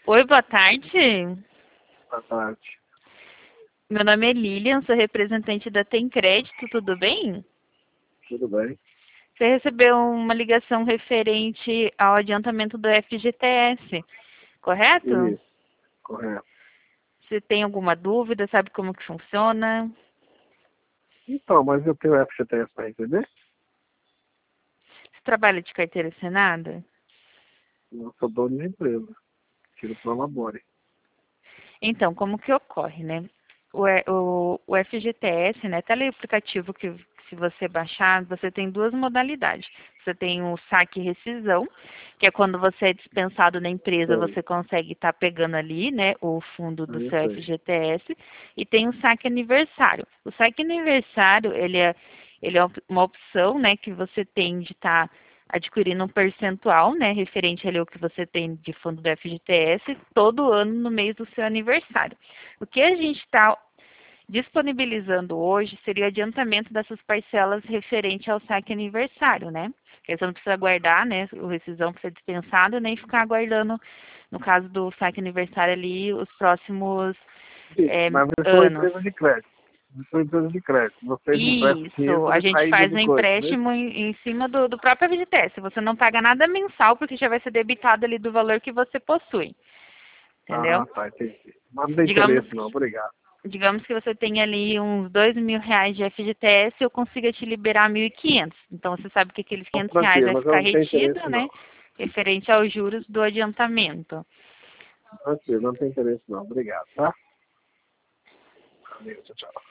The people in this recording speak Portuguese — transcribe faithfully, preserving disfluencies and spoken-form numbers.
Oi, boa tarde. Boa tarde. Meu nome é Lilian, sou representante da Tem Crédito, tudo bem? Tudo bem? Você recebeu uma ligação referente ao adiantamento do F G T S, correto? Isso, correto. Você tem alguma dúvida, sabe como que funciona? Então, mas eu tenho F G T S para receber? Você trabalha de carteira assinada? Eu sou dono de empresa. Tiro para Labore. Então, como que ocorre, né? O, E- o, o F G T S, né, tá ali o aplicativo que se você baixar, você tem duas modalidades. Você tem o saque e rescisão, que é quando você é dispensado na empresa, Sei, você consegue estar pegando ali, né, o fundo do aí eu seu sei. F G T S, e tem o saque aniversário. O saque aniversário, ele é, ele é uma opção, né, que você tem de estar adquirindo um percentual, né, referente ali ao que você tem de fundo do F G T S, todo ano no mês do seu aniversário. O que a gente está disponibilizando hoje seria o adiantamento dessas parcelas referente ao saque aniversário, né? Que aí você não precisa guardar, né, o rescisão para ser dispensado, nem ficar aguardando, no caso do saque aniversário ali, os próximos Sim, é, mas eu sou uma anos. empresa de crédito. Eu sou uma empresa de crédito. Vocês emprestam dinheiro Isso, a para gente saída faz de um coisa, né? empréstimo em, em cima do, do próprio F G T S. Você não paga nada mensal, porque já vai ser debitado ali do valor que você possui, entendeu? Ah, tá, entendi. Mas não tem Digamos, interesse não, obrigado. digamos que você tenha ali uns dois mil reais de F G T S e eu consiga te liberar mil e quinhentos. Então você sabe que aqueles Então, quinhentos reais tranquilo, vai mas eu ficar não tenho retido, interesse né? não. Referente aos juros do adiantamento. Tranquilo, não tem interesse não, obrigado, tá? Valeu, tchau, tchau.